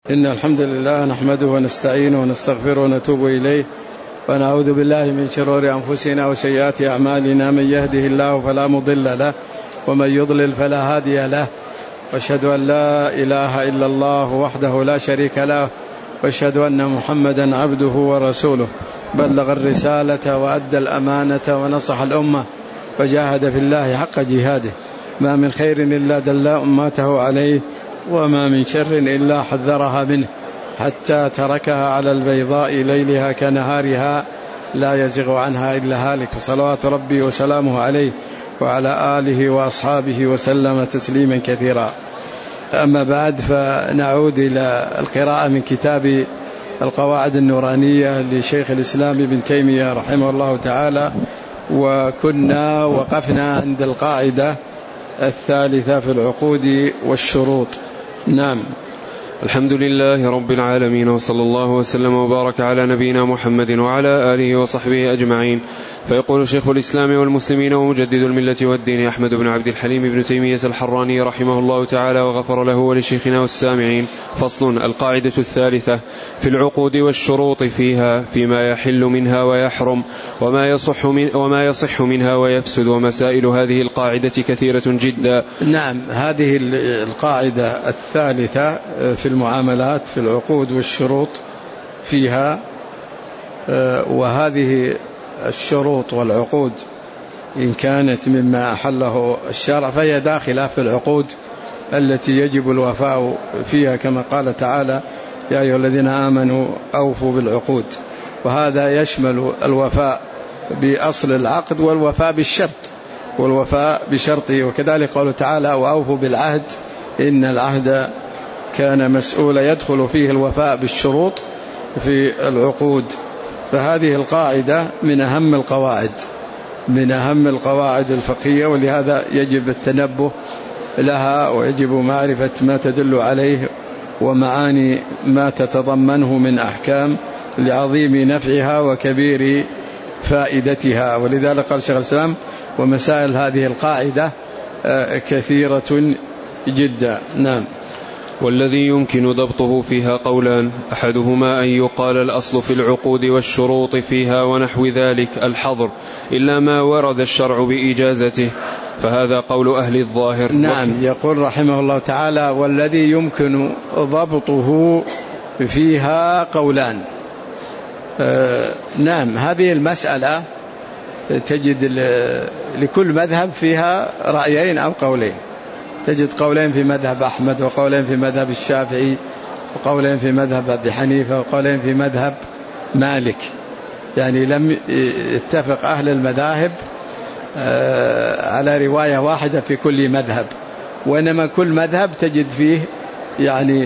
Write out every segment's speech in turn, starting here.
إن الحمد لله نحمده ونستعينه ونستغفره ونتوب إليه ونعوذ بالله من شرور أنفسنا وسيئات أعمالنا. من يهده الله فلا مضل له ومن يضلل فلا هادي له، وأشهد أن لا إله إلا الله وحده لا شريك له، وأشهد أن محمدا عبده ورسوله. بلغ الرسالة وأدى الأمانة ونصح الأمة وجاهد في الله حق جهاده. ما من خير إلا دل أمته عليه، وما من شر إلا حذرها منه، حتى تركها على البيضاء ليلها كنهارها لا يزغ عنها إلا هالك. صلوات ربي وسلامه عليه وعلى آله وأصحابه وسلم تسليما كثيرا. أما بعد، فنعود إلى القراءة من كتاب القواعد النورانية لشيخ الإسلام ابن تيمية رحمه الله تعالى، وكنا وقفنا عند القاعدة الثالثة في العقود والشروط. نعم. الحمد لله رب العالمين، وصلى الله وسلم وبارك على نبينا محمد وعلى آله وصحبه أجمعين. فيقول شيخ الإسلام والمسلمين ومجدد الملة والدين أحمد بن عبد الحليم بن تيمية الحراني رحمه الله تعالى وغفر له ولشيخنا والسامعين. فصل: القاعدة الثالثة في العقود والشروط فيها فيما يحل منها ويحرم وما يصح منها ويفسد. ومسائل هذه القاعدة كثيرة جدا. نعم، هذه القاعدة الثالثة في المعاملات في العقود والشروط فيها، وهذه الشروط والعقود إن كانت مما أحله الشرع فهي داخلة في العقود التي يجب الوفاء فيها، كما قال تعالى: يا أيها الذين آمنوا أوفوا بالعقود. وهذا يشمل الوفاء بأصل العقد والوفاء بالشرط والوفاء بشرطه. وكذلك قال تعالى: وأوفوا بالعهد إن العهد كان مسؤولا، يدخل فيه الوفاء بالشروط في العقود. فهذه القاعدة من أهم القواعد الفقهية، ولهذا يجب التنبه لها، ويجب معرفة ما تدل عليه ومعاني ما تتضمنه من أحكام لعظيم نفعها وكبير فائدتها. ولذلك قال شيخ الإسلام: ومسائل هذه القاعدة كثيرة جدا. نعم. والذي يمكن ضبطه فيها قولان: أحدهما أن يقال الأصل في العقود والشروط فيها ونحو ذلك الحظر إلا ما ورد الشرع بإجازته، فهذا قول أهل الظاهر. نعم. يقول رحمه الله تعالى: والذي يمكن ضبطه فيها قولان. نعم، هذه المسألة تجد لكل مذهب فيها رأيين أو قولين. تجد قولين في مذهب أحمد، وقولين في مذهب الشافعي، وقولين في مذهب أبي حنيفة، وقولين في مذهب مالك. يعني لم يتفق أهل المذاهب على رواية واحدة في كل مذهب، وإنما كل مذهب تجد فيه يعني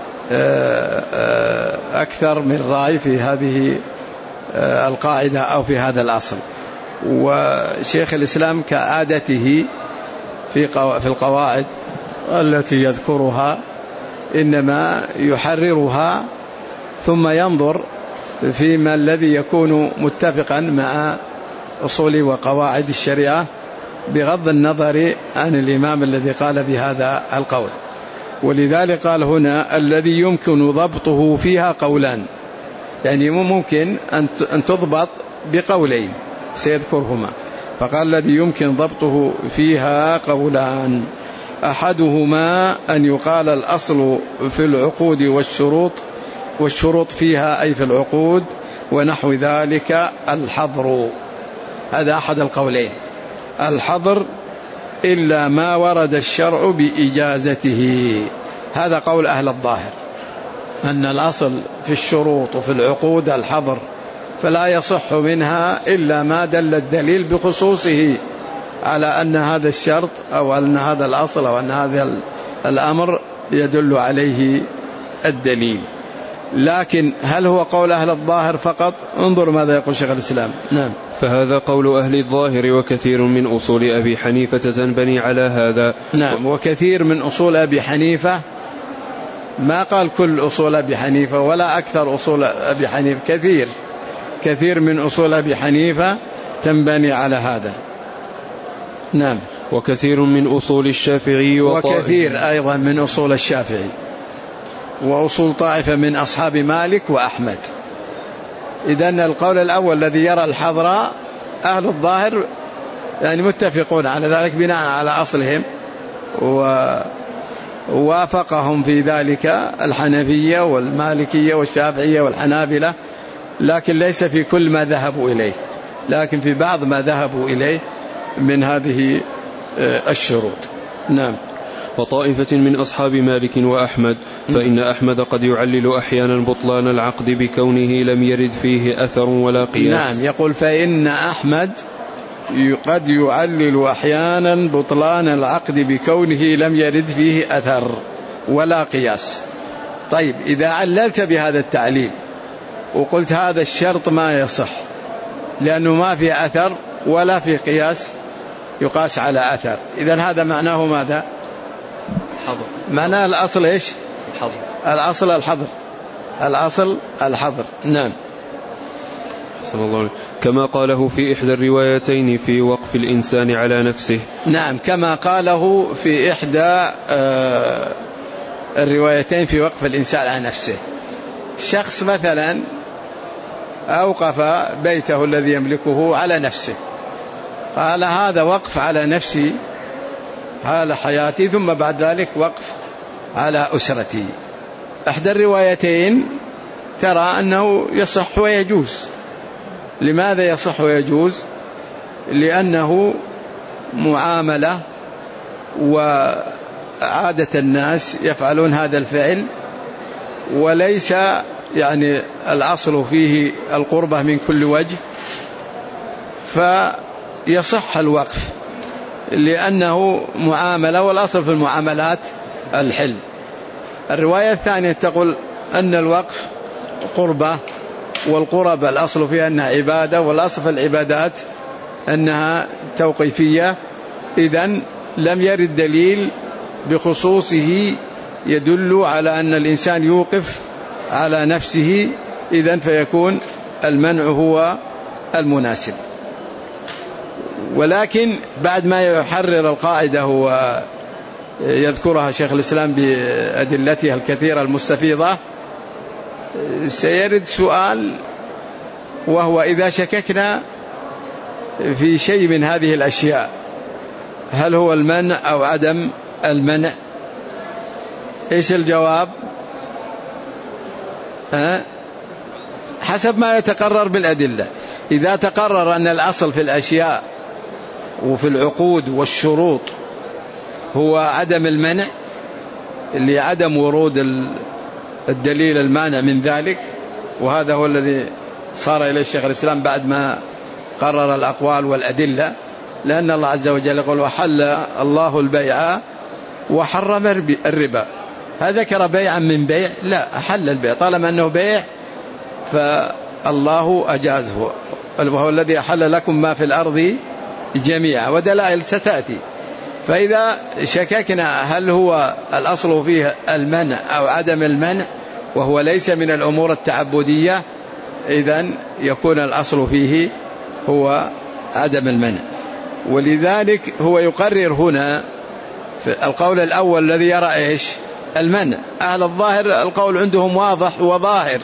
أكثر من رأي في هذه القاعدة أو في هذا الأصل. وشيخ الإسلام كعادته في القواعد التي يذكرها إنما يحررها ثم ينظر فيما الذي يكون متفقا مع أصول وقواعد الشريعة، بغض النظر عن الإمام الذي قال بهذا القول. ولذلك قال هنا: الذي يمكن ضبطه فيها قولان، يعني ممكن أن تضبط بقولين سيذكرهما. فقال: الذي يمكن ضبطه فيها قولان: أحدهما أن يقال الأصل في العقود والشروط فيها أي في العقود ونحو ذلك الحظر. هذا أحد القولين، الحظر إلا ما ورد الشرع بإجازته. هذا قول أهل الظاهر، أن الأصل في الشروط وفي العقود الحظر، فلا يصح منها إلا ما دل الدليل بخصوصه على أن هذا الشرط أو أن هذا الأصل أو أن هذا الأمر يدل عليه الدليل. لكن هل هو قول أهل الظاهر فقط؟ انظر ماذا يقول شيخ الإسلام. نعم. فهذا قول أهل الظاهر، وكثير من أصول أبي حنيفة تنبني علي على هذا. نعم، وكثير من أصول أبي حنيفة، ما قال كل أصول أبي حنيفة ولا أكثر أصول أبي حنيفة، كثير من أصول أبي حنيفة تنبني على هذا. نعم. وكثير من أصول الشافعي وكثير أيضا من أصول الشافعي. وأصول طائفة من أصحاب مالك وأحمد. إذن القول الأول الذي يرى الحظر أهل الظاهر يعني متفقون على ذلك بناء على أصلهم، ووافقهم في ذلك الحنفية والمالكية والشافعية والحنابلة، لكن ليس في كل ما ذهبوا إليه، لكن في بعض ما ذهبوا إليه من هذه الشروط. نعم. وطائفة من أصحاب مالك وأحمد فإن أحمد قد يعلل أحيانا بطلان العقد بكونه لم يرد فيه أثر ولا قياس. نعم، يقول فإن أحمد قد يعلل أحيانا بطلان العقد بكونه لم يرد فيه أثر ولا قياس. طيب، إذا عللت بهذا التعليل وقلت هذا الشرط ما يصح لأنه ما في أثر ولا في قياس يقاس على أثر، إذن هذا معناه ماذا؟ حظر. معناه الأصل إيش؟ الحظر. الأصل الحظر. الأصل الحظر. نعم. صلى الله عليه. كما قاله في إحدى الروايتين في وقف الإنسان على نفسه. نعم، كما قاله في إحدى الروايتين في وقف الإنسان على نفسه. شخص مثلا أوقف بيته الذي يملكه على نفسه، قال هذا وقف على نفسي حال حياتي، ثم بعد ذلك وقف على أسرتي. إحدى الروايتين ترى أنه يصح ويجوز. لماذا يصح ويجوز؟ لأنه معاملة، وعادة الناس يفعلون هذا الفعل، وليس يعني الأصل فيه القربة من كل وجه، فيصح الوقف لأنه معاملة، والأصل في المعاملات الحل. الرواية الثانية تقول أن الوقف قربة، والقرب الأصل فيها أنها عبادة، والأصل في العبادات أنها توقيفية. إذن لم يرد دليل بخصوصه يدل على أن الإنسان يوقف على نفسه، إذن فيكون المنع هو المناسب. ولكن بعد ما يحرر القاعدة ويذكرها شيخ الإسلام بأدلتها الكثيرة المستفيضة، سيرد سؤال، وهو إذا شككنا في شيء من هذه الأشياء هل هو المنع أو عدم المنع؟ إيش الجواب؟ حسب ما يتقرر بالأدلة. إذا تقرر أن الأصل في الأشياء وفي العقود والشروط هو عدم المنع لعدم ورود الدليل المانع من ذلك، وهذا هو الذي صار إليه الشيخ الإسلام بعد ما قرر الأقوال والأدلة، لأن الله عز وجل يقول وحل الله البيع وحرم الربا. هذا ذكر بيعا من بيع؟ لا، أحل البيع طالما أنه بيع فالله أجازه، وهو الذي أحل لكم ما في الأرض جميعا، ودلائل ستأتي. فإذا شككنا هل هو الأصل فيه المنع أو عدم المنع وهو ليس من الأمور التعبدية، إذن يكون الأصل فيه هو عدم المنع. ولذلك هو يقرر هنا في القول الأول الذي يرى إيش؟ المنع. أهل الظاهر القول عندهم واضح وظاهر،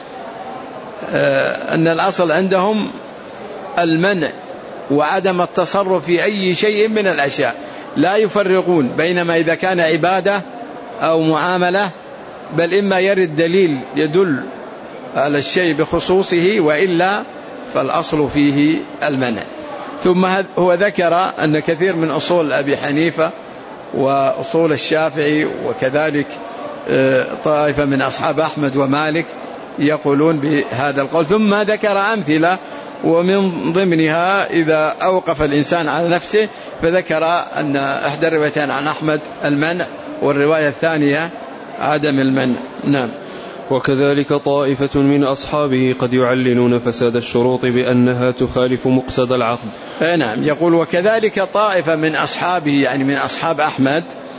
أن الأصل عندهم المنع وعدم التصرف في أي شيء من الأشياء، لا يفرقون بينما إذا كان عبادة أو معاملة، بل إما يرد دليل يدل على الشيء بخصوصه، وإلا فالأصل فيه المنع. ثم هو ذكر أن كثير من أصول أبي حنيفة وأصول الشافعي وكذلك طائفة من أصحاب أحمد ومالك يقولون بهذا القول، ثم ذكر أمثلة، ومن ضمنها إذا أوقف الإنسان على نفسه، فذكر أن إحدى الروايتين عن أحمد المنع، والرواية الثانية عدم المنع. نعم. وكذلك طائفة من أصحابه قد يعللون فساد الشروط بأنها تخالف مقتضى العقد. نعم، يقول وكذلك طائفة من أصحابه يعني من أصحاب أحمد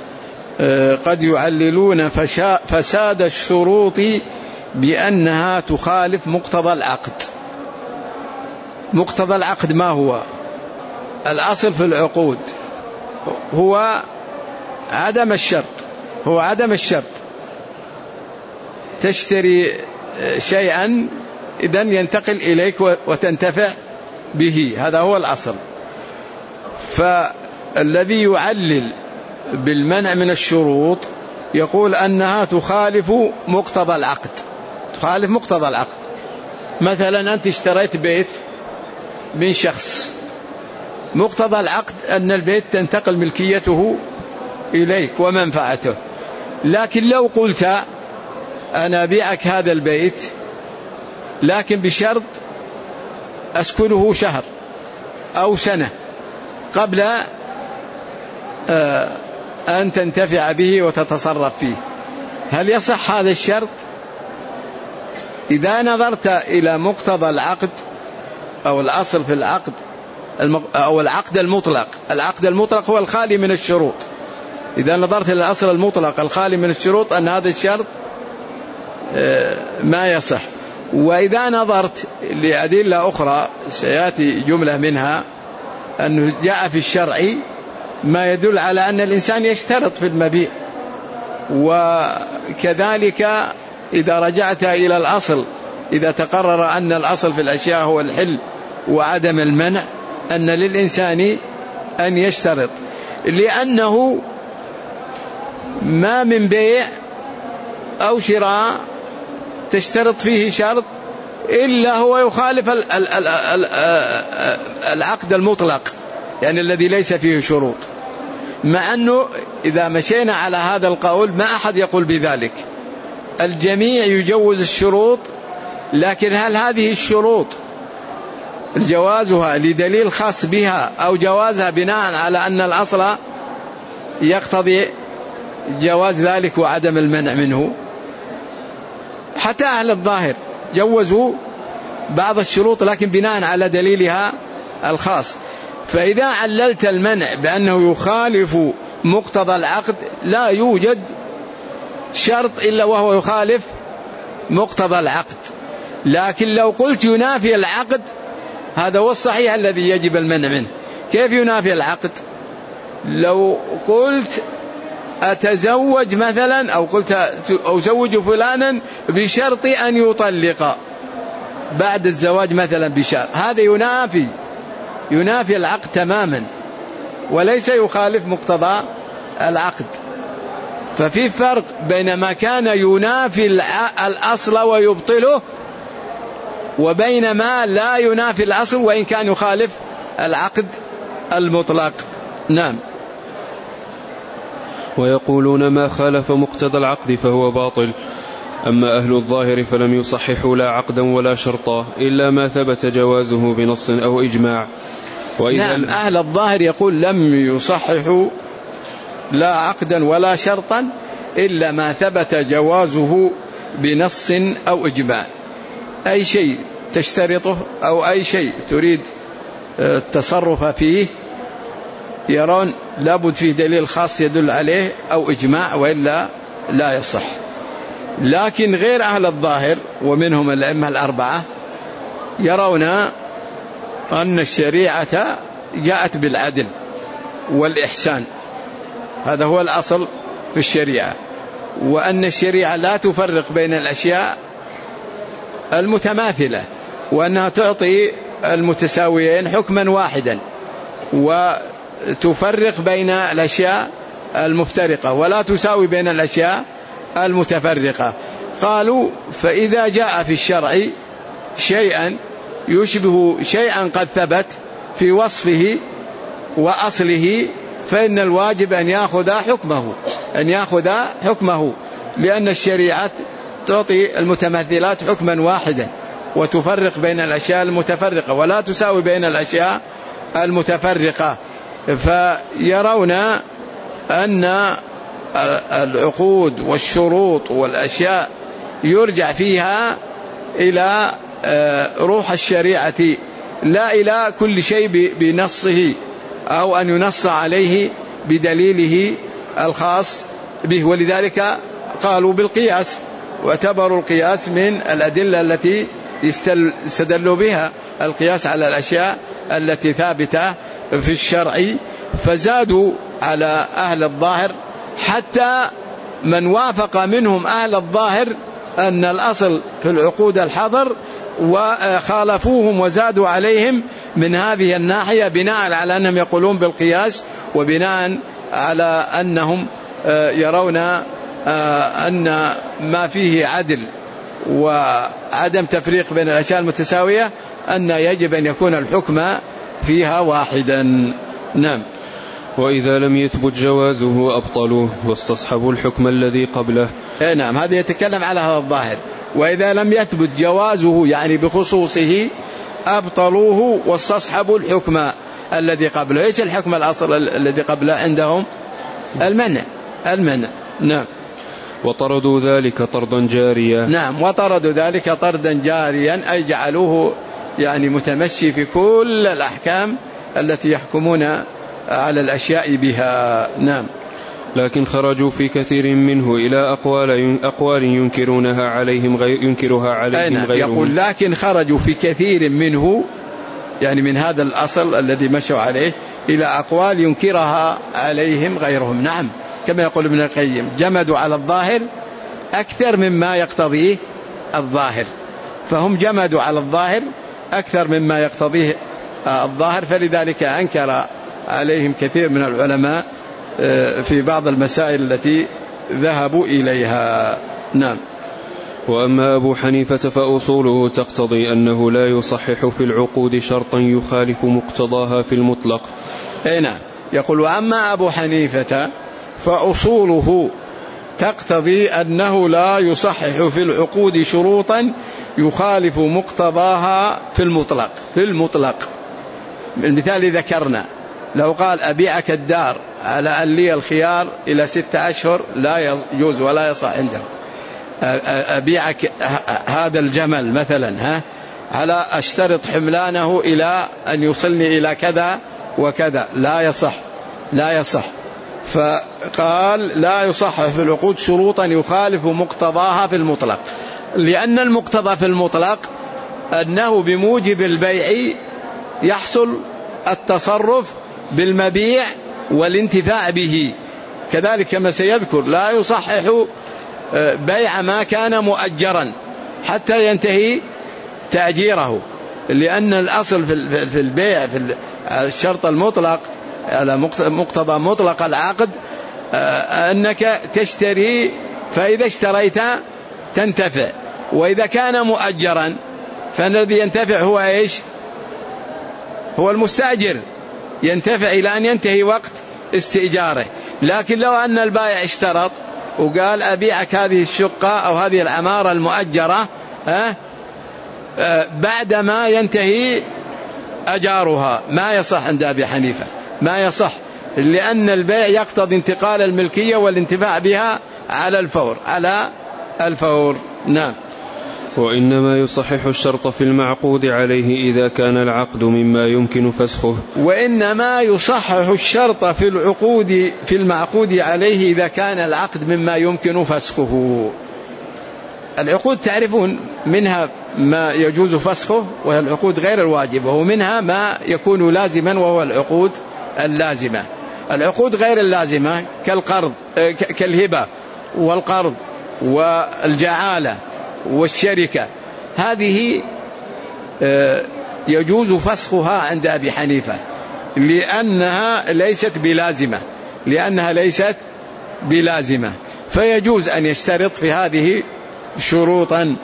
قد يعللون فساد الشروط بأنها تخالف مقتضى العقد. مقتضى العقد ما هو؟ الأصل في العقود هو عدم الشرط، تشتري شيئا إذن ينتقل إليك وتنتفع به، هذا هو الأصل. فالذي يعلل بالمنع من الشروط يقول أنها تخالف مقتضى العقد، تخالف مقتضى العقد. مثلا أنت اشتريت بيت من شخص، مقتضى العقد أن البيت تنتقل ملكيته إليك ومنفعته، لكن لو قلت أنا أبيعك هذا البيت لكن بشرط أسكنه شهر أو سنة قبل أن تنتفع به وتتصرف فيه، هل يصح هذا الشرط؟ إذا نظرت إلى مقتضى العقد أو الأصل في العقد أو العقد المطلق، العقد المطلق هو الخالي من الشروط، إذا نظرت إلى الأصل المطلق الخالي من الشروط أن هذا الشرط ما يصح. وإذا نظرت لأدلة أخرى سيأتي جملة منها أنه جاء في الشرع ما يدل على أن الإنسان يشترط في المبيع، وكذلك إذا رجعت إلى الأصل، إذا تقرر أن الأصل في الأشياء هو الحل وعدم المنع، أن للإنسان أن يشترط، لأنه ما من بيع أو شراء تشترط فيه شرط إلا هو يخالف العقد المطلق، يعني الذي ليس فيه شروط. مع أنه إذا مشينا على هذا القول ما أحد يقول بذلك، الجميع يجوز الشروط، لكن هل هذه الشروط جوازها لدليل خاص بها أو جوازها بناء على أن الأصل يقتضي جواز ذلك وعدم المنع منه؟ حتى أهل الظاهر جوزوا بعض الشروط لكن بناء على دليلها الخاص. فإذا عللت المنع بأنه يخالف مقتضى العقد لا يوجد شرط إلا وهو يخالف مقتضى العقد، لكن لو قلت ينافي العقد هذا هو الصحيح الذي يجب المنع منه. كيف ينافي العقد؟ لو قلت أتزوج مثلا أو قلت أزوج فلانا بشرط أن يطلق بعد الزواج مثلا بشهر، هذا ينافي العقد تماما وليس يخالف مقتضى العقد. ففي فرق بين ما كان ينافي الأصل ويبطله وبين ما لا ينافي الأصل وإن كان يخالف العقد المطلق. نعم. ويقولون ما خالف مقتضى العقد فهو باطل، أما أهل الظاهر فلم يصححوا لا عقدا ولا شرطا إلا ما ثبت جوازه بنص أو إجماع. نعم، أهل الظاهر يقول لم يصححوا لا عقدا ولا شرطا إلا ما ثبت جوازه بنص أو إجماع. أي شيء تشترطه أو أي شيء تريد التصرف فيه يرون لابد فيه دليل خاص يدل عليه أو إجماع، وإلا لا يصح. لكن غير أهل الظاهر ومنهم الأئمة الأربعة يرون أن الشريعة جاءت بالعدل والإحسان، هذا هو الأصل في الشريعة، وأن الشريعة لا تفرق بين الأشياء المتماثلة، وأنها تعطي المتساويين حكما واحدا، وتفرق بين الأشياء المفترقة ولا تساوي بين الأشياء المتفرقة. قالوا فإذا جاء في الشرع شيئا يشبه شيئا قد ثبت في وصفه وأصله فإن الواجب أن يأخذ حكمه، لأن الشريعة تعطي المتمثلات حكما واحدا وتفرق بين الأشياء المتفرقة ولا تساوي بين الأشياء المتفرقة. فيرون أن العقود والشروط والأشياء يرجع فيها إلى روح الشريعة لا إلى كل شيء بنصه أو أن ينص عليه بدليله الخاص به. ولذلك قالوا بالقياس واعتبروا القياس من الأدلة التي يستدلوا بها، القياس على الأشياء التي ثابتة في الشرع. فزادوا على أهل الظاهر حتى من وافق منهم أهل الظاهر أن الأصل في العقود الحظر وخالفوهم وزادوا عليهم من هذه الناحية بناء على أنهم يقولون بالقياس وبناء على أنهم يرون أن ما فيه عدل وعدم تفريق بين الأشياء المتساوية أن يجب أن يكون الحكم فيها واحدا. نعم. وإذا لم يثبت جوازه أبطلوه واستصحبوا الحكم الذي قبله. نعم، هذا يتكلم على هذا الظاهر. وإذا لم يثبت جوازه يعني بخصوصه أبطلوه واستصحبوا الحكم الذي قبله. إيش الحكم الأصل الذي قبله عندهم؟ المنع. نعم. وطردوا ذلك طردا جاريا. نعم، وطردوا ذلك طردا جاريا أي جعلوه يعني متمشي في كل الأحكام التي يحكمون على الأشياء بها. نعم. لكن خرجوا في كثير منه إلى أقوال ينكرها عليهم غيرهم. يقول لكن خرجوا في كثير منه يعني من هذا الأصل الذي مشوا عليه إلى أقوال ينكرها عليهم غيرهم. نعم، كما يقول ابن القيم جمدوا على الظاهر أكثر مما يقتضيه الظاهر، فهم جمدوا على الظاهر أكثر مما يقتضيه الظاهر، فلذلك أنكر عليهم كثير من العلماء في بعض المسائل التي ذهبوا إليها. نعم. وأما أبو حنيفة فأصوله تقتضي أنه لا يصحح في العقود شرطا يخالف مقتضاها في المطلق. نعم، يقول وأما أبو حنيفة فأصوله تقتضي أنه لا يصحح في العقود شروطا يخالف مقتضاها في المطلق. المثال ذكرنا لو قال أبيعك الدار على أن لي الخيار إلى 6 أشهر لا يجوز ولا يصح عنده. أبيعك هذا الجمل مثلا على أشترط حملانه إلى أن يوصلني إلى كذا وكذا لا يصح. فقال لا يصح في العقود شروطا يخالف مقتضاها في المطلق، لأن المقتضى في المطلق أنه بموجب البيع يحصل التصرف بالمبيع والانتفاع به. كذلك كما سيذكر لا يصحح بيع ما كان مؤجرا حتى ينتهي تأجيره، لأن الأصل في البيع في الشرط المطلق على مقتضى مطلق العقد أنك تشتري، فإذا اشتريت تنتفع، وإذا كان مؤجرا فالذي ينتفع هو إيش؟ هو المستأجر، ينتفع إلى أن ينتهي وقت استئجاره. لكن لو أن البائع اشترط وقال أبيعك هذه الشقة أو هذه العمارة المؤجرة بعدما ينتهي أجارها، ما يصح عند أبي حنيفة، ما يصح، لأن البيع يقتضي انتقال الملكية والانتفاع بها على الفور. نعم. وإنما يصحح الشرط في المعقود عليه إذا كان العقد مما يمكن فسخه. وإنما يصحح الشرط في العقود في المعقود عليه إذا كان العقد مما يمكن فسخه. العقود تعرفون منها ما يجوز فسخه وهي العقود غير الواجبة، ومنها ما يكون لازما وهو العقود اللازمة. العقود غير اللازمة كالقرض كالهبة والقرض والجعالة والشركة، هذه يجوز فسخها عند أبي حنيفة لأنها ليست بلازمة، فيجوز أن يشترط في هذه شروطا،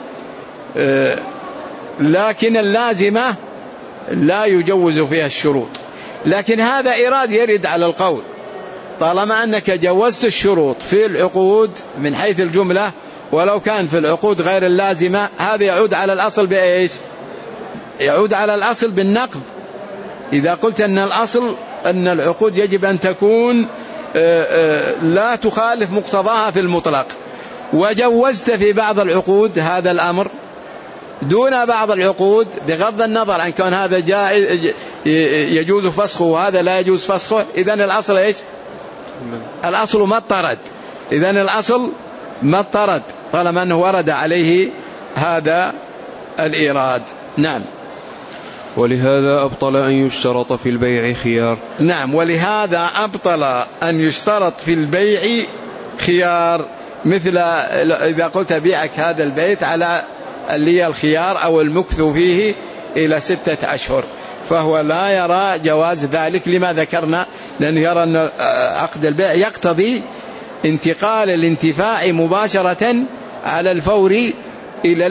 لكن اللازمة لا يجوز فيها الشروط. لكن هذا إيراد يرد على القول، طالما أنك جوزت الشروط في العقود من حيث الجملة ولو كان في العقود غير اللازمة، هذا يعود على الأصل بإيش؟ يعود على الأصل بالنقض. إذا قلت أن الأصل أن العقود يجب أن تكون لا تخالف مقتضاها في المطلق، وجوزت في بعض العقود هذا الأمر دون بعض العقود بغض النظر عن كون هذا جائز يجوز فسخه وهذا لا يجوز فسخه، إذن الأصل إيش؟ الأصل ما اضطرد. إذن الأصل ما اضطرد طالما أنه ورد عليه هذا الإيراد. نعم. ولهذا أبطل أن يشترط في البيع خيار. نعم، ولهذا أبطل أن يشترط في البيع خيار، مثل إذا قلت بيعك هذا البيت على اللي هي الخيار أو المكث فيه إلى 6 أشهر، فهو لا يرى جواز ذلك لما ذكرنا، لأنه يرى أن عقد البيع يقتضي انتقال الانتفاع مباشرة على الفور إلى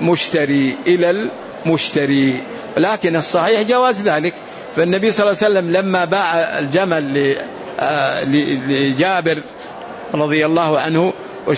المشتري. لكن الصحيح جواز ذلك، فالنبي صلى الله عليه وسلم لما باع الجمل لجابر رضي الله عنه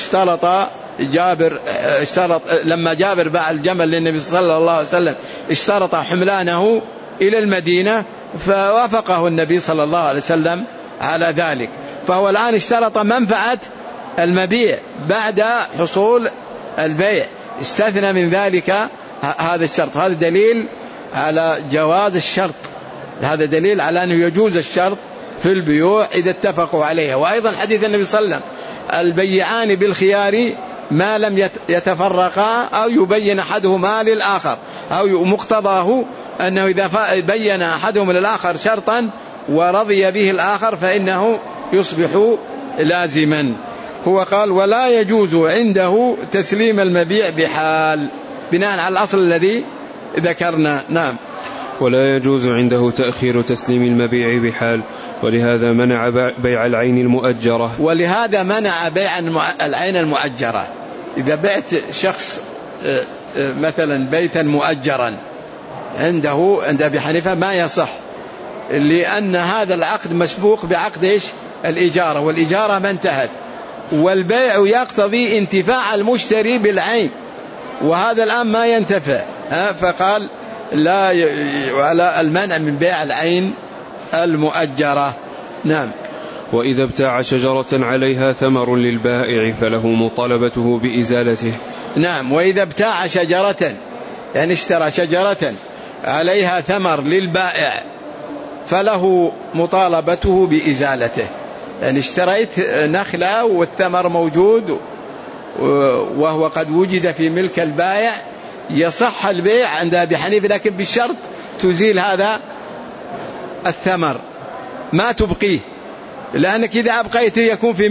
لما جابر باع الجمل للنبي صلى الله عليه وسلم اشترط حملانه إلى المدينة، فوافقه النبي صلى الله عليه وسلم على ذلك. فهو الآن اشترط منفعة المبيع بعد حصول البيع، استثنى من ذلك هذا الشرط. هذا دليل على جواز الشرط، هذا دليل على أنه يجوز الشرط في البيوع إذا اتفقوا عليها. وأيضا حديث النبي صلى الله عليه وسلم البيعان بالخيار ما لم يتفرقا أو يبين أحدهما للآخر، أو مقتضاه أنه إذا بين أحدهم للآخر شرطا ورضي به الآخر فإنه يصبح لازما. هو قال ولا يجوز عنده تسليم المبيع بحال، بناء على الأصل الذي ذكرنا. نعم. ولا يجوز عنده تأخير تسليم المبيع بحال، ولهذا منع بيع العين المؤجرة. ولهذا منع بيع العين المؤجرة. إذا بعت شخص مثلا بيتا مؤجرا عند أبي حنيفة ما يصح، لأن هذا العقد مسبوق بعقد الإجارة، والإجارة ما انتهت، والبيع يقتضي انتفاع المشتري بالعين، وهذا الآن ما ينتفع، فقال لا ولا المنع من بيع العين المؤجرة. نعم. وإذا ابتاع شجرة عليها ثمر للبائع فله مطالبته بإزالته. نعم. وإذا ابتاع شجرة، يعني اشترى شجرة عليها ثمر للبائع فله مطالبته بإزالته، يعني اشتريت نخلة والثمر موجود وهو قد وجد في ملك البائع، يصح البيع عند أبي حنيفة، لكن بالشرط تزيل هذا الثمر ما تبقيه، لأنك إذا أبقيته يكون في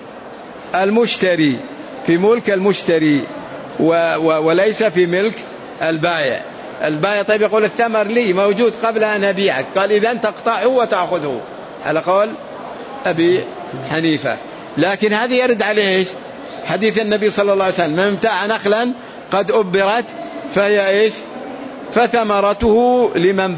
ملك المشتري وليس في ملك البائع. البائع طيب يقول الثمر لي موجود قبل أن أبيعك، قال إذن تقطعه وتأخذه على قول أبي حنيفة. لكن هذه يرد عليه حديث النبي صلى الله عليه وسلم من ابتاع نخلا قد أبرت فهي فثمرته لمن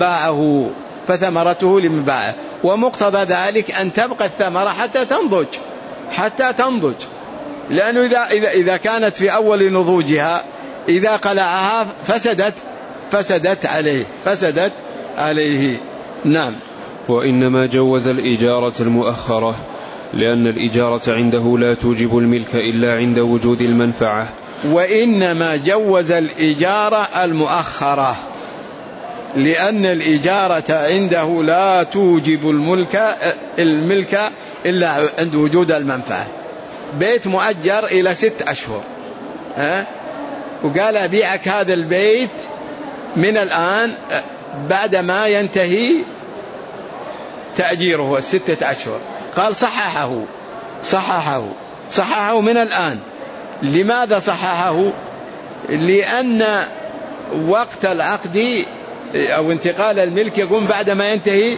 باعه، ومقتضى ذلك أن تبقى الثمرة حتى تنضج، لأنه إذا كانت في أول نضوجها إذا قلعها فسدت عليه. نعم. وإنما جوز الإجارة المؤخرة، لأن الإجارة عنده لا توجب الملك إلا عند وجود المنفعة. وإنما جوز الإجارة المؤخرة لأن الإجارة عنده لا توجب الملك إلا عند وجود المنفعة. بيت مؤجر إلى 6 أشهر، وقال أبيعك هذا البيت من الآن بعدما ينتهي تأجيره 6 أشهر، قال صححه من الآن. لماذا صححه؟ لأن وقت العقد أو انتقال الملك يكون بعدما ينتهي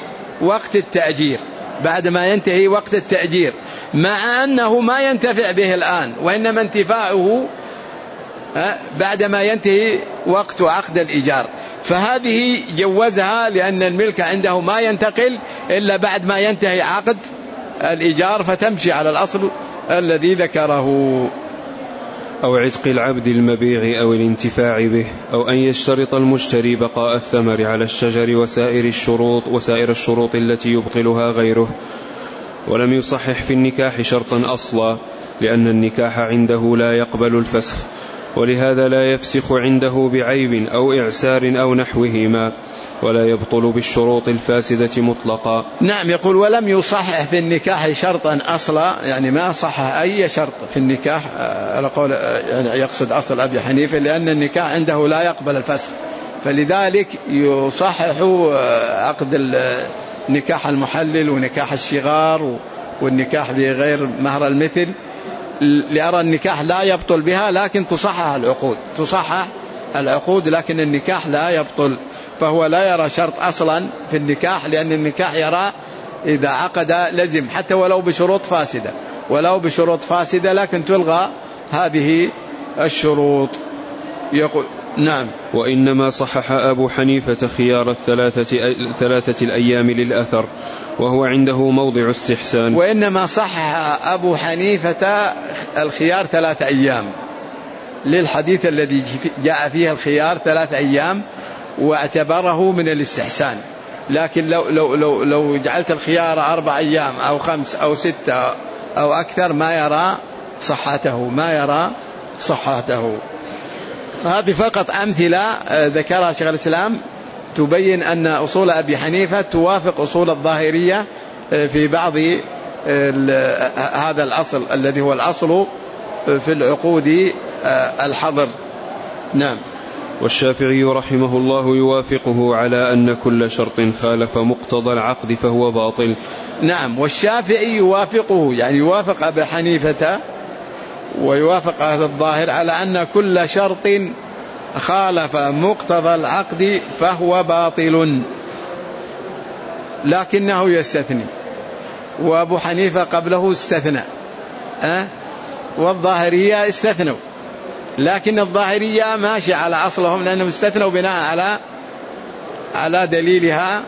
وقت التأجير، مع أنه ما ينتفع به الآن، وإنما انتفاعه بعدما ينتهي وقت عقد الإيجار. فهذه جوزها لأن الملك عنده ما ينتقل إلا بعد ما ينتهي عقد الإيجار، فتمشي على الأصل الذي ذكره. أو عتق العبد المبيع أو الانتفاع به، أو أن يشترط المشتري بقاء الثمر على الشجر وسائر الشروط التي يبطلها غيره. ولم يصحح في النكاح شرطا أصلا، لأن النكاح عنده لا يقبل الفسخ، ولهذا لا يفسخ عنده بعيب أو إعسار أو نحوهما، ولا يبطل بالشروط الفاسدة مطلقا. نعم. يقول ولم يصحح في النكاح شرطا أصلا، يعني ما صحح أي شرط في النكاح على قول يعني يقصد أصل أبي حنيفة، لأن النكاح عنده لا يقبل الفسخ، فلذلك يصحح عقد النكاح المحلل ونكاح الشغار والنكاح بغير مهر المثل، لأرى النكاح لا يبطل بها، لكن تصحح العقود لكن النكاح لا يبطل. فهو لا يرى شرط أصلا في النكاح، لأن النكاح يرى إذا عقد لزم حتى ولو بشروط فاسدة لكن تلغى هذه الشروط. يقول نعم. وإنما صحح أبو حنيفة خيار الثلاثة الأيام للأثر، وهو عنده موضع استحسان. وإنما صحح أبو حنيفة الخيار 3 أيام للحديث الذي جاء فيه الخيار 3 أيام، واعتبره من الاستحسان. لكن لو جعلت الخيار 4 أيام أو 5 أو 6 أو أكثر ما يرى صحته. هذه فقط أمثلة ذكرها شيخ الإسلام تبين أن أصول أبي حنيفة توافق أصول الظاهرية في بعض هذا الأصل الذي هو الأصل في العقود الحظر. نعم. والشافعي رحمه الله يوافقه على أن كل شرط خالف مقتضى العقد فهو باطل. نعم. والشافعي يوافقه، يعني يوافق أبي حنيفة ويوافق أهل الظاهر على أن كل شرط خالف مقتضى العقد فهو باطل، لكنه يستثني. وأبو حنيفة قبله استثنى، والظاهرية استثنوا، لكن الظاهرية ماشي على أصلهم لأنهم استثنوا بناء على دليلها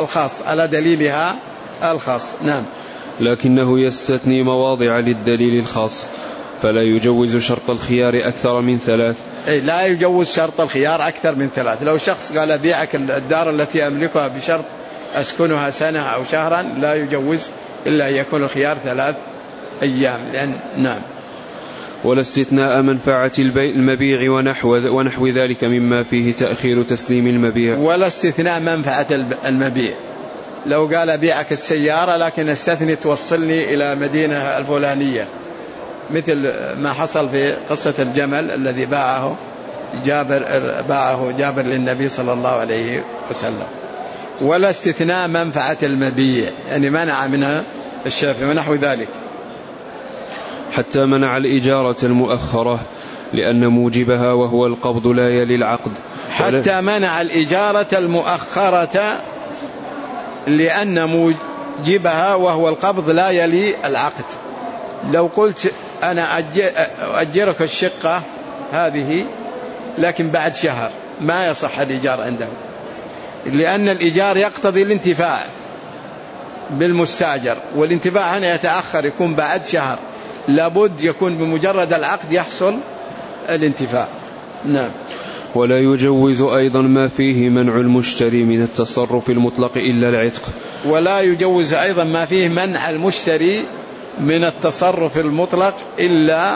الخاص. نعم. لكنه يستثني مواضع للدليل الخاص، فلا يجوز شرط الخيار أكثر من 3. لا يجوز شرط الخيار أكثر من 3. لو شخص قال بيعك الدار التي أملكها بشرط أسكنها سنة أو شهرا لا يجوز إلا أن يكون الخيار 3 أيام. نعم. ولا استثناء منفعة المبيع ونحو ذلك مما فيه تأخير تسليم المبيع. ولا استثناء منفعة المبيع. لو قال بيعك السيارة لكن استثني توصلني إلى مدينة الفلانية، مثل ما حصل في قصة الجمل الذي باعه جابر للنبي صلى الله عليه وسلم. ولا استثناء منفعة المبيع، يعني منع منها الشافعي ونحو ذلك. حتى منع الإجارة المؤخرة لأن موجبها وهو القبض لا يلي العقد. حتى منع الإجارة المؤخرة لأن موجبها وهو القبض لا يلي العقد. لو قلت أنا أجرك الشقة هذه لكن بعد شهر، ما يصح الإيجار عنده، لأن الإيجار يقتضي الانتفاع بالمستأجر، والانتفاع هنا يتأخر، يكون بعد شهر، لابد يكون بمجرد العقد يحصل الانتفاع. نعم. ولا يجوز أيضا ما فيه منع المشتري من التصرف المطلق إلا العتق. ولا يجوز أيضا ما فيه منع المشتري من التصرف المطلق إلا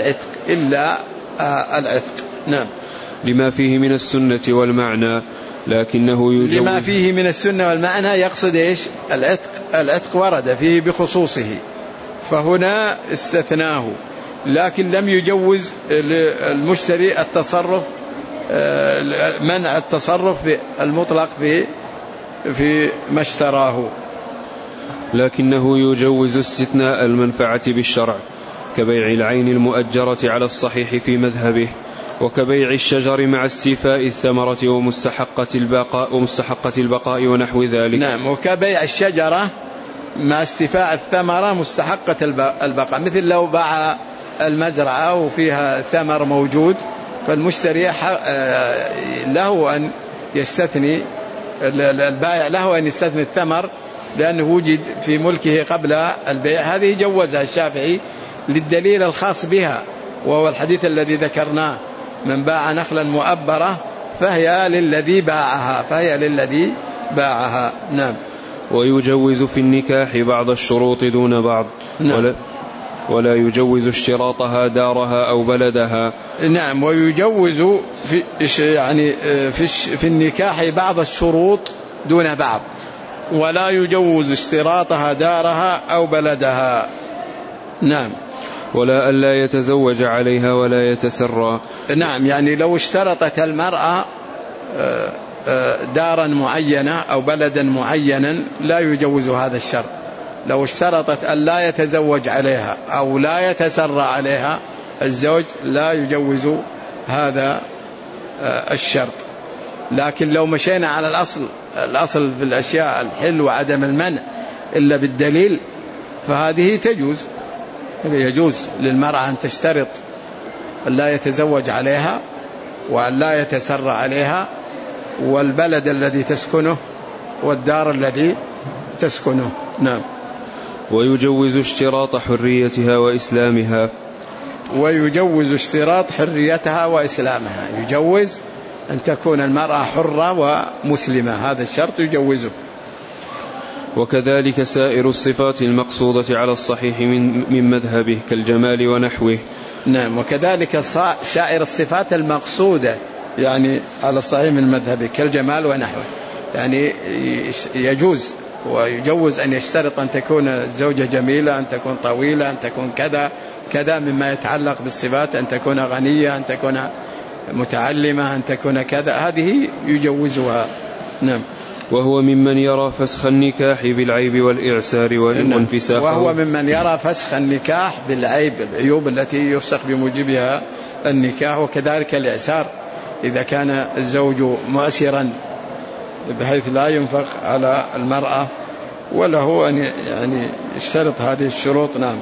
العتق. نعم. لما فيه من السنة والمعنى، لكنه يجوز. لما فيه من السنة والمعنى يقصد إيش؟ العتق ورد فيه بخصوصه، فهنا استثناه، لكن لم يجوز المشتري التصرف، منع التصرف المطلق في ما اشتراه. لكنه يجوز استثناء المنفعة بالشرع، كبيع العين المؤجرة على الصحيح في مذهبه، وكبيع الشجر مع استيفاء الثمرة ومستحقة البقاء ونحو ذلك. نعم. وكبيع الشجرة مع استيفاء الثمرة مستحقة البقاء، مثل لو باع المزرعة وفيها ثمر موجود، فالمشتري له أن يستثني، البائع له أن يستثني الثمر لأنه وجد في ملكه قبل البيع. هذه جوزها الشافعي للدليل الخاص بها، وهو الحديث الذي ذكرناه: من باع نخلا مؤبرة فهي للذي باعها. نعم. ويجوز في النكاح بعض الشروط دون بعض. نعم. ولا يجوز اشتراطها دارها أو بلدها. نعم. ويجوز في النكاح بعض الشروط دون بعض، ولا يجوز اشتراطها دارها أو بلدها. نعم. ولا ألا يتزوج عليها ولا يتسرى. نعم. يعني لو اشترطت المرأة دارا معينة أو بلدا معينا لا يجوز هذا الشرط، لو اشترطت أن لا يتزوج عليها أو لا يتسرى عليها الزوج لا يجوز هذا الشرط. لكن لو مشينا على الأصل في الأشياء الحل وعدم المنع إلا بالدليل فهذه تجوز. يجوز للمرأة أن تشترط أن لا يتزوج عليها وأن لا يتسرى عليها والبلد الذي تسكنه والدار الذي تسكنه. نعم. ويجوز اشتراط حريتها وإسلامها. ويجوز اشتراط حريتها وإسلامها، يجوز أن تكون المرأة حرة ومسلمة، هذا الشرط يجوزه. وكذلك سائر الصفات المقصودة على الصحيح من مذهبه كالجمال ونحوه. نعم. وكذلك سائر الصفات المقصودة يعني على الصحيح من مذهبه كالجمال ونحوه، يعني يجوز ويجوز أن يشترط أن تكون الزوجة جميلة، أن تكون طويلة، أن تكون كذا كذا مما يتعلق بالصفات، أن تكون غنية، أن تكون متعلمة، أن تكون كذا، هذه يجوزها. نعم. وهو ممن يرى فسخ النكاح بالعيب والإعسار وانفساخه. وهو ممن يرى فسخ النكاح بالعيب، العيوب التي يفسخ بموجبها النكاح، وكذلك الإعسار إذا كان الزوج مؤسرا بحيث لا ينفق على المرأة وله أن يعني يشترط هذه الشروط. نعم.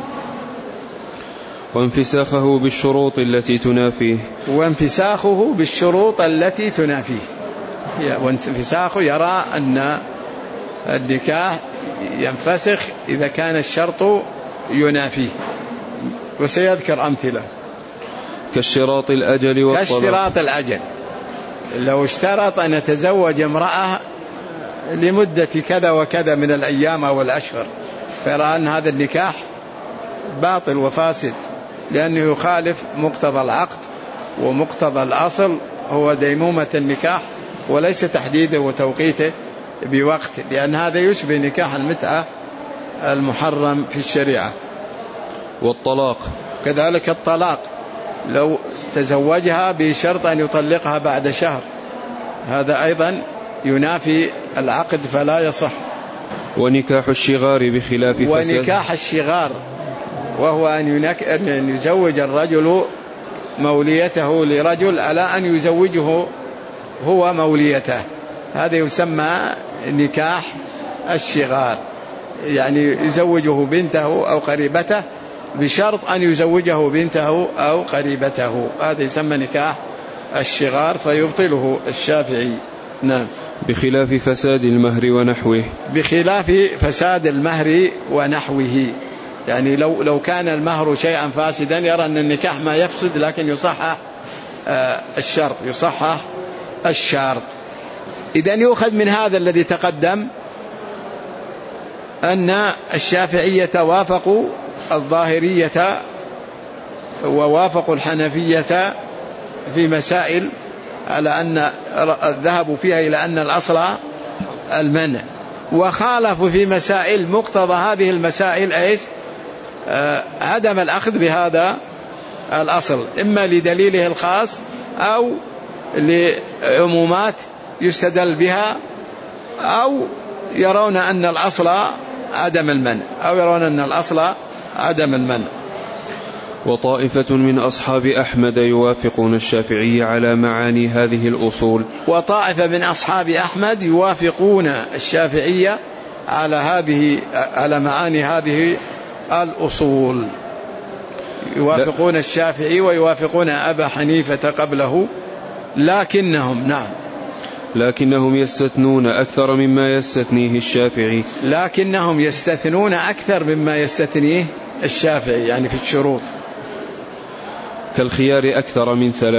وانفساخه بالشروط التي تنافيه. وانفساخه بالشروط التي تنافيه، وانفساخه يرى أن النكاح ينفسخ إذا كان الشرط ينافيه، وسيذكر أمثلة كاشتراط الأجل والطلاق. كاشتراط الأجل، لو اشترط أن يتزوج امرأة لمدة كذا وكذا من الأيام أو الأشهر، فيرى أن هذا النكاح باطل وفاسد لأنه يخالف مقتضى العقد، ومقتضى الأصل هو ديمومة النكاح وليس تحديده وتوقيته بوقت، لأن هذا يشبه نكاح المتعة المحرم في الشريعة. والطلاق كذلك الطلاق، لو تزوجها بشرط أن يطلقها بعد شهر، هذا أيضا ينافي العقد فلا يصح. ونكاح الشغار بخلاف فساد. ونكاح الشغار وهو أن يزوج الرجل موليته لرجل على أن يزوجه هو موليته، هذا يسمى نكاح الشغار، يعني يزوجه بنته أو قريبته بشرط أن يزوجه بنته أو قريبته، هذا يسمى نكاح الشغار فيبطله الشافعي. نعم. بخلاف فساد المهر ونحوه. بخلاف فساد المهر ونحوه، يعني لو كان المهر شيئا فاسدا يرى أن النكاح ما يفسد لكن يصحح الشرط، يصحح الشرط. إذن يؤخذ من هذا الذي تقدم أن الشافعية وافقوا الظاهرية ووافقوا الحنفية في مسائل على أن الذهب فيها إلى أن الأصل المنع، وخالفوا في مسائل مقتضى هذه المسائل إيش؟ عدم الأخذ بهذا الأصل، إما لدليله الخاص أو لعمومات يستدل بها، أو يرون أن الأصل عدم المنع، وطائفة من أصحاب أحمد يوافقون الشافعي على معاني هذه الأصول. وطائفة من أصحاب أحمد يوافقون الشافعية على معاني هذه الأصول، يوافقون الشافعي ويوافقون أبا حنيفة قبله، لكنهم يستثنون أكثر مما يستثنيه الشافعي. لكنهم يستثنون أكثر مما يستثنيه الشافعي، يعني في الشروط. كالخيار أكثر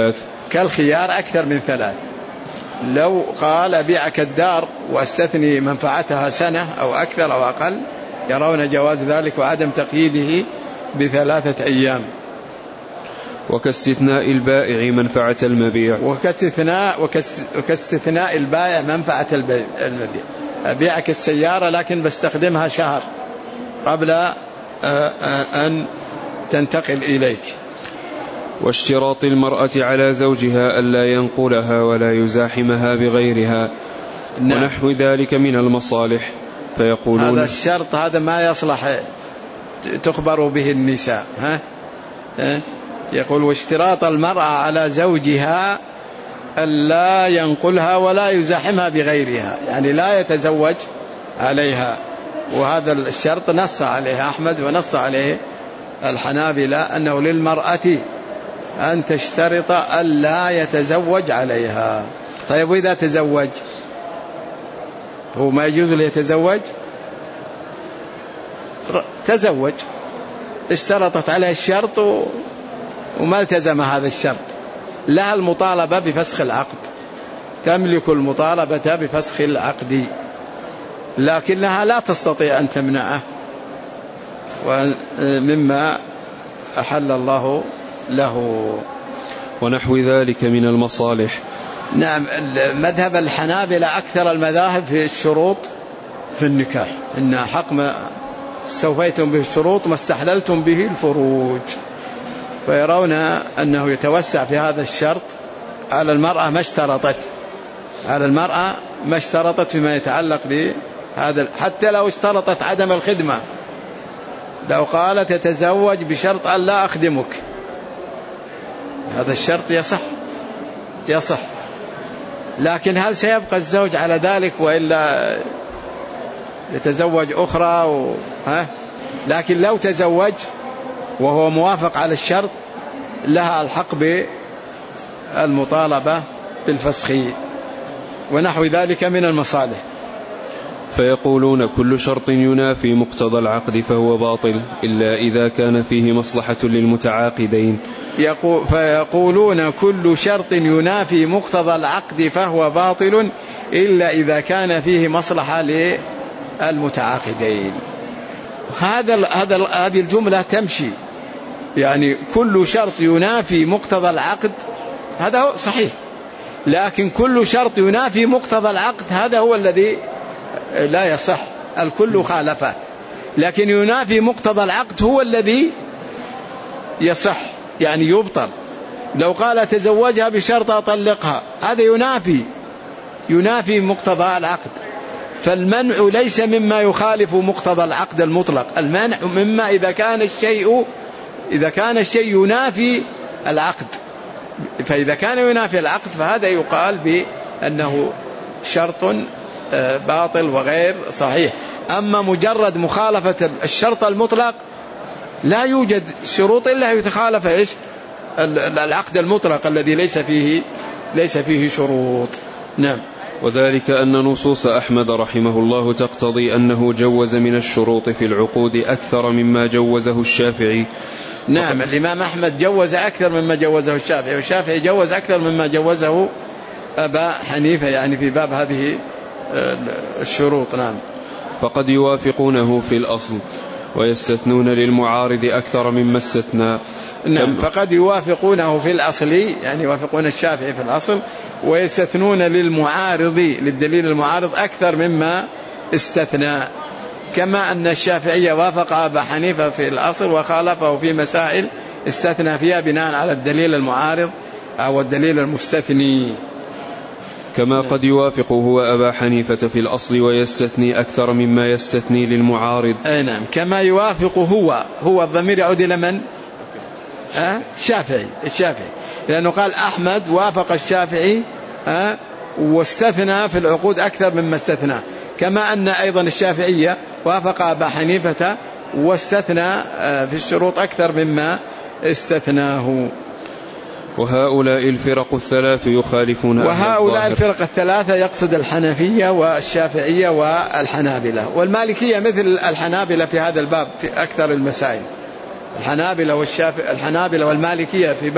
من 3. لو قال بيعك الدار واستثني منفعتها سنة أو أكثر أو أقل يرون جواز ذلك وعدم تقييده ب3 أيام. وكاستثناء البائع منفعة المبيع. وكاستثناء البائع منفعة المبيع، أبيعك السيارة لكن بستخدمها شهر قبل أن تنتقل إليك. واشتراط المرأة على زوجها ألا ينقلها ولا يزاحمها بغيرها. نعم. ونحو ذلك من المصالح. فيقولون هذا الشرط هذا ما يصلح تخبر به النساء. يقول واشتراط المرأة على زوجها ألا ينقلها ولا يزاحمها بغيرها، يعني لا يتزوج عليها، وهذا الشرط نص عليه أحمد ونص عليه الحنابلة أنه للمرأة أن تشترط ألا يتزوج عليها. طيب وإذا تزوج هو ما يجوز له يتزوج؟ تزوج اشترطت عليه الشرط وما التزم هذا الشرط، لها المطالبة بفسخ العقد، تملك المطالبة بفسخ العقد، لكنها لا تستطيع أن تمنعه مما أحل الله له ونحو ذلك من المصالح. نعم. مذهب الحنابلة أكثر المذاهب في الشروط في النكاح، إن حق ما استوفيتم به الشروط ما استحللتم به الفروج، فيرون أنه يتوسع في هذا الشرط على المرأة ما اشترطت فيما يتعلق بهذا، حتى لو اشترطت عدم الخدمة، لو قالت تتزوج بشرط أن لا أخدمك، هذا الشرط يصح. لكن هل سيبقى الزوج على ذلك وإلا يتزوج أخرى لكن لو تزوج وهو موافق على الشرط لها الحق بالمطالبة بالفسخ ونحو ذلك من المصالح. فيقولون كل شرط ينافي مقتضى العقد فهو باطل إلا إذا كان فيه مصلحة للمتعاقدين. فيقولون كل شرط ينافي مقتضى العقد فهو باطل إلا إذا كان فيه مصلحة للمتعاقدين. هذه الجملة تمشي، يعني كل شرط ينافي مقتضى العقد هذا صحيح، لكن كل شرط ينافي مقتضى العقد هذا هو الذي لا يصح، الكل خالفه، لكن ينافي مقتضى العقد هو الذي يصح، يعني يبطل. لو قال تزوجها بشرط أطلقها هذا ينافي مقتضى العقد، فالمنع ليس مما يخالف مقتضى العقد المطلق، المنع مما إذا كان الشيء ينافي العقد، فإذا كان ينافي العقد فهذا يقال بأنه شرط باطل وغير صحيح. أما مجرد مخالفة الشرط المطلق لا يوجد شروط إلا يتخالف العقد المطلق الذي ليس فيه شروط. نعم. وذلك أن نصوص أحمد رحمه الله تقتضي أنه جوز من الشروط في العقود أكثر مما جوزه الشافعي. نعم. الإمام أحمد جوز أكثر مما جوزه الشافعي، والشافعي جوز أكثر مما جوزه أبا حنيفة، يعني في باب هذه الشروط. نعم. فقد يوافقونه في الأصل ويستثنون للمعارض أكثر مما استثنى. نعم. فقد يوافقونه في الأصل، يعني يوافقون الشافعي في الأصل، ويستثنون للدليل المعارض أكثر مما استثنى، كما أن الشافعي وافق أبا حنيفة في الأصل وخالفه في مسائل استثنى فيها بناء على الدليل المعارض أو الدليل المستثني. كما قد يوافق هو أبا حنيفة في الأصل ويستثني أكثر مما يستثني للمعارض. نعم. كما يوافق هو الضمير يعود إلى من؟ الشافعي، لأنه قال أحمد وافق الشافعي واستثنى في العقود أكثر مما استثنى، كما أن أيضا الشافعية وافق أبا حنيفة واستثنى في الشروط أكثر مما استثناه. وهؤلاء الفرق الثلاث يخالفون، وهؤلاء الفرق الثلاثة يقصد الحنفية والشافعية والحنابلة، والمالكية مثل الحنابلة في هذا الباب في أكثر المسائل. الحنابلة والمالكية في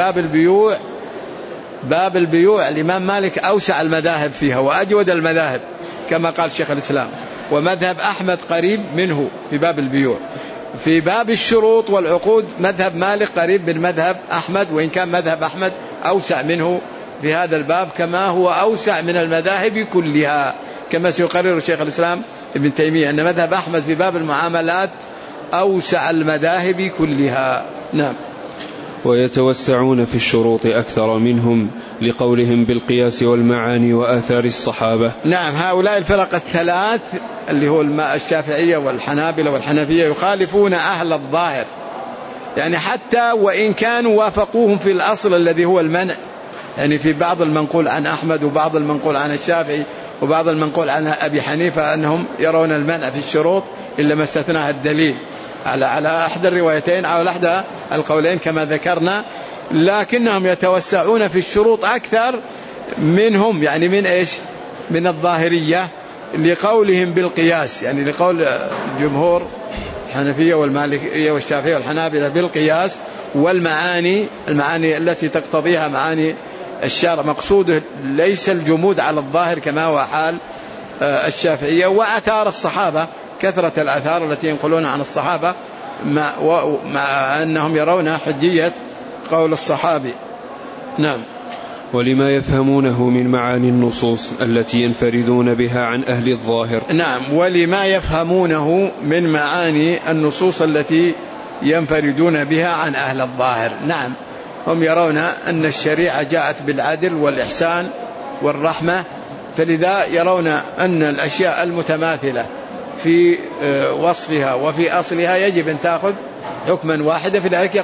باب البيوع الإمام مالك أوسع المذاهب فيها وأجود المذاهب كما قال شيخ الإسلام، ومذهب أحمد قريب منه في باب البيوع. في باب الشروط والعقود مذهب مالك قريب من مذهب أحمد، وإن كان مذهب أحمد أوسع منه في هذا الباب كما هو أوسع من المذاهب كلها، كما سيقرر شيخ الإسلام ابن تيمية أن مذهب أحمد في باب المعاملات أوسع المذاهب كلها. نعم. ويتوسعون في الشروط أكثر منهم لقولهم بالقياس والمعاني وآثار الصحابة. نعم، هؤلاء الفرق الثلاث اللي هو الشافعية والحنابلة والحنفية يخالفون أهل الظاهر، يعني حتى وإن كانوا وافقوهم في الأصل الذي هو المنع، يعني في بعض المنقول عن أحمد وبعض المنقول عن الشافعي وبعض المنقول عن أبي حنيفة أنهم يرون المنع في الشروط إلا ما استثناها الدليل على أحد الروايتين أو أحد القولين كما ذكرنا، لكنهم يتوسعون في الشروط أكثر منهم، يعني من إيش؟ من الظاهرية، لقولهم بالقياس، يعني لقول الجمهور الحنفية والمالكية والشافعية والحنابلة بالقياس والمعاني، المعاني التي تقتضيها معاني الشارع، مقصوده ليس الجمود على الظاهر كما هو حال الشافعية، وآثار الصحابة، كثرة الآثار التي ينقلون عن الصحابة مع أنهم يرون حجية قول الصحابي. نعم. ولما يفهمونه من معاني النصوص التي ينفردون بها عن أهل الظاهر. نعم، ولما يفهمونه من معاني النصوص التي ينفردون بها عن أهل الظاهر. نعم، هم يرون أن الشريعة جاءت بالعدل والإحسان والرحمة، فلذا يرون أن الأشياء المتماثلة في وصفها وفي أصلها يجب أن تأخذ حكما واحدا، في ذلك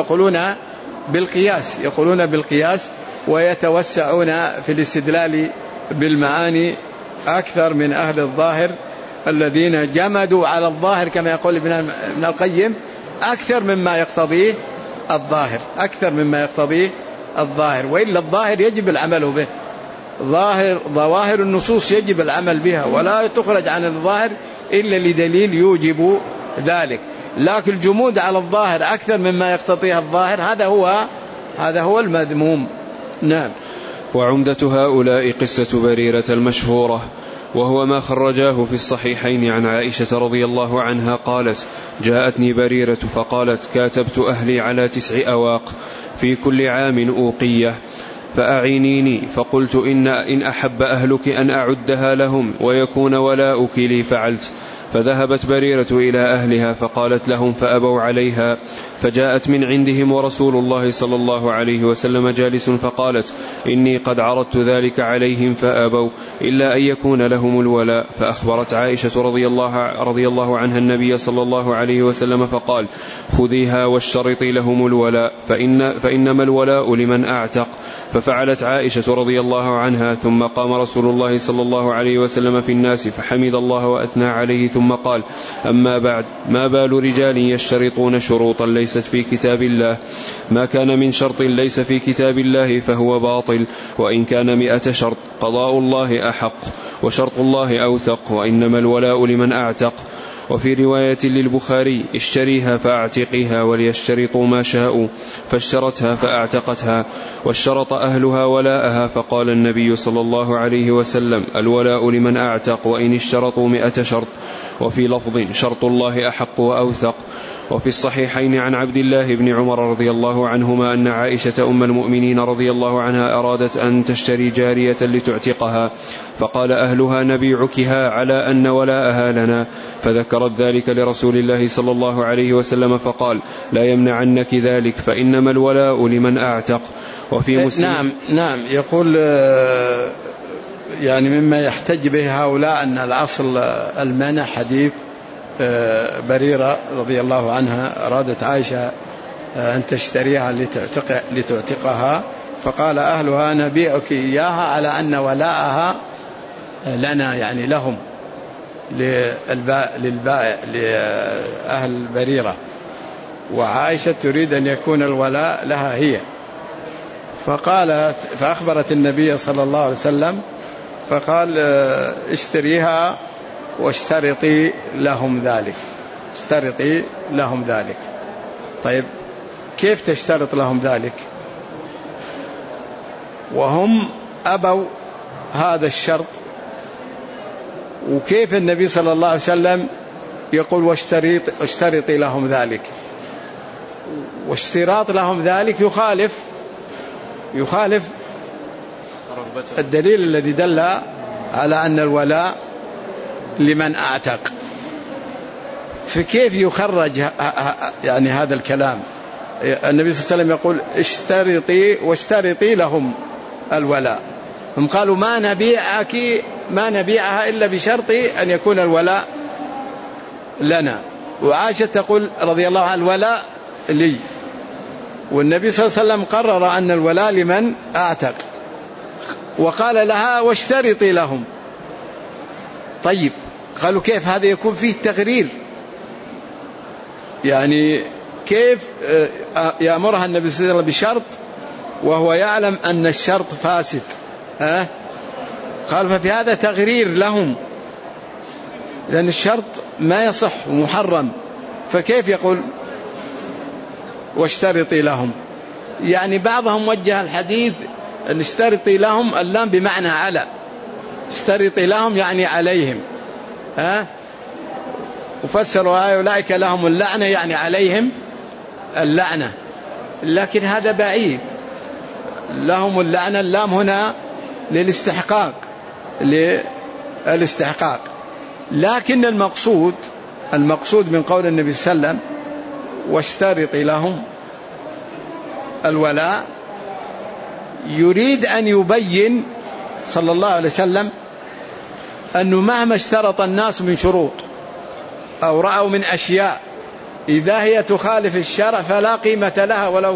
يقولون بالقياس ويتوسعون في الاستدلال بالمعاني أكثر من أهل الظاهر الذين جمدوا على الظاهر كما يقول ابن القيم أكثر مما يقتضيه الظاهر، وإلا الظاهر يجب العمل به، ظواهر النصوص يجب العمل بها ولا تخرج عن الظاهر إلا لدليل يوجب ذلك، لكن الجمود على الظاهر أكثر مما يقتضيه الظاهر هذا هو المذموم. نعم. وعمدة هؤلاء قصة بريرة المشهورة، وهو ما خرجاه في الصحيحين عن عائشة رضي الله عنها قالت: جاءتني بريرة فقالت: كاتبت أهلي على 9 أواق في كل عام أوقية فأعينيني، فقلت إن أحب أهلك أن أعدها لهم ويكون ولاؤك لي فعلت. فذهبت بريرة إلى أهلها فقالت لهم فأبوا عليها، فجاءت من عندهم ورسول الله صلى الله عليه وسلم جالس، فقالت: إني قد عرضت ذلك عليهم فأبوا إلا أن يكون لهم الولاء. فأخبرت عائشة رضي الله عنها النبي صلى الله عليه وسلم فقال: خذيها واشترطي لهم الولاء فإنما الولاء لمن أعتق. ففعلت عائشة رضي الله عنها، ثم قام رسول الله صلى الله عليه وسلم في الناس فحمد الله وأثنى عليه، ثم قال: أما بعد، ما بال رجال يشترطون شروطا ليست في كتاب الله؟ ما كان من شرط ليس في كتاب الله فهو باطل، وإن كان 100 شرط قضاء الله أحق وشرط الله أوثق، وإنما الولاء لمن أعتق. وفي رواية للبخاري: اشتريها فاعتقيها وليشترطوا ما شاءوا، فاشترتها فاعتقتها واشترط أهلها ولاءها، فقال النبي صلى الله عليه وسلم: الولاء لمن أعتق وإن اشترطوا 100 شرط. وفي لفظ: شرط الله أحق وأوثق. وفي الصحيحين عن عبد الله بن عمر رضي الله عنهما أن عائشة أم المؤمنين رضي الله عنها أرادت أن تشتري جارية لتعتقها، فقال أهلها: نبيعكها على أن ولاءها لنا، فذكرت ذلك لرسول الله صلى الله عليه وسلم فقال: لا يمنعنك ذلك، فإنما الولاء لمن أعتق. وفي مسلم. نعم يقول يعني مما يحتج به هؤلاء أن الأصل المنع، حديث بريرة رضي الله عنها أرادت عائشة أن تشتريها لتعتقها، فقال أهلها: نبيعك إياها على أن ولاءها لنا، يعني لهم، للبائع لأهل بريرة، وعائشة تريد أن يكون الولاء لها هي. فأخبرت النبي صلى الله عليه وسلم فقال: اشتريها واشترطي لهم ذلك. طيب، كيف تشترط لهم ذلك وهم أبوا هذا الشرط؟ وكيف النبي صلى الله عليه وسلم يقول واشترطي لهم ذلك؟ واشتراط لهم ذلك يخالف الدليل الذي دل على أن الولاء لمن أعتق. فكيف يخرج يعني هذا الكلام؟ النبي صلى الله عليه وسلم يقول اشترطي واشترطي لهم الولاء. هم قالوا ما نبيعها إلا بشرط أن يكون الولاء لنا. وعائشة تقول رضي الله عنها الولاء لي. والنبي صلى الله عليه وسلم قرر أن الولاء لمن أعتق، وقال لها واشترطي لهم. طيب قالوا كيف هذا يكون فيه تغرير؟ يعني كيف يأمرها النبي صلى الله عليه وسلم بشرط وهو يعلم أن الشرط فاسد؟ قال ففي هذا تغرير لهم، لأن الشرط ما يصح ومحرم، فكيف يقول واشترطي لهم؟ يعني بعضهم وجه الحديث أن اشترطي لهم اللام بمعنى على، اشترطي لهم يعني عليهم، وفسروا أولئك لهم اللعنة يعني عليهم اللعنة، لكن هذا بعيد. لهم اللعنة، اللام هنا للاستحقاق، لكن المقصود من قول النبي صلى الله عليه وسلم واشترطي لهم الولاء، يريد أن يبين صلى الله عليه وسلم أنه مهما اشترط الناس من شروط أو رأوا من أشياء إذا هي تخالف الشرع فلا قيمة لها ولو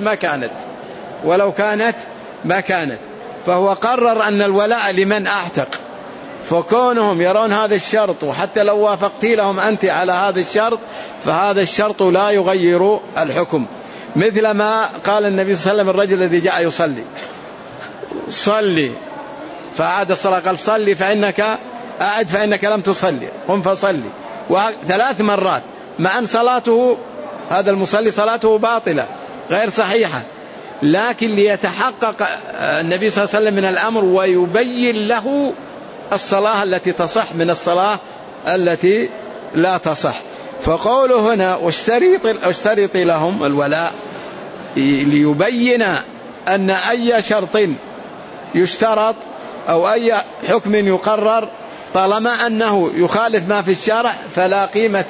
كانت ما كانت. فهو قرر أن الولاء لمن أعتق، فكونهم يرون هذا الشرط وحتى لو وافقتي لهم أنت على هذا الشرط فهذا الشرط لا يغير الحكم. مثل ما قال النبي صلى الله عليه وسلم الرجل الذي جاء يصلي صلي فأعاد الصلاة، قال صلي أعد فإنك لم تصلي، قم فصلي، 3 مرات، مع أن صلاته هذا المصلي صلاته باطلة غير صحيحة، لكن ليتحقق النبي صلى الله عليه وسلم من الأمر ويبين له الصلاة التي تصح من الصلاة التي لا تصح. فقوله هنا واشترطي لهم الولاء ليبين أن أي شرط يشترط أو أي حكم يقرر طالما أنه يخالف ما في الشرع فلا قيمة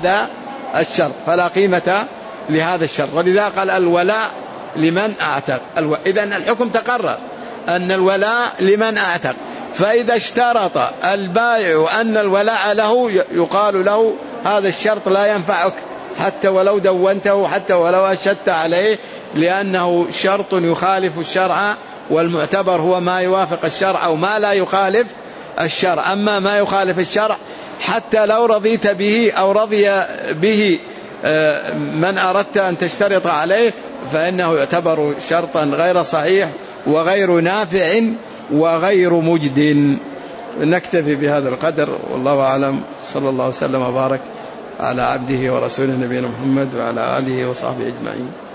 لهذا الشرط، ولذا قال الولاء لمن أعتق. إذن الحكم تقرر أن الولاء لمن أعتق، فإذا اشترط البائع أن الولاء له يقال له هذا الشرط لا ينفعك حتى ولو دونته، حتى ولو أشدت عليه، لأنه شرط يخالف الشرع، والمعتبر هو ما يوافق الشرع أو ما لا يخالف الشرع. أما ما يخالف الشرع حتى لو رضيت به أو رضي به من أردت أن تشترط عليه فإنه يعتبر شرطا غير صحيح وغير نافع وغير مجد. نكتفي بهذا القدر، والله أعلم. صلى الله وسلم وبارك على عبده ورسوله نبينا محمد وعلى آله وصحبه أجمعين.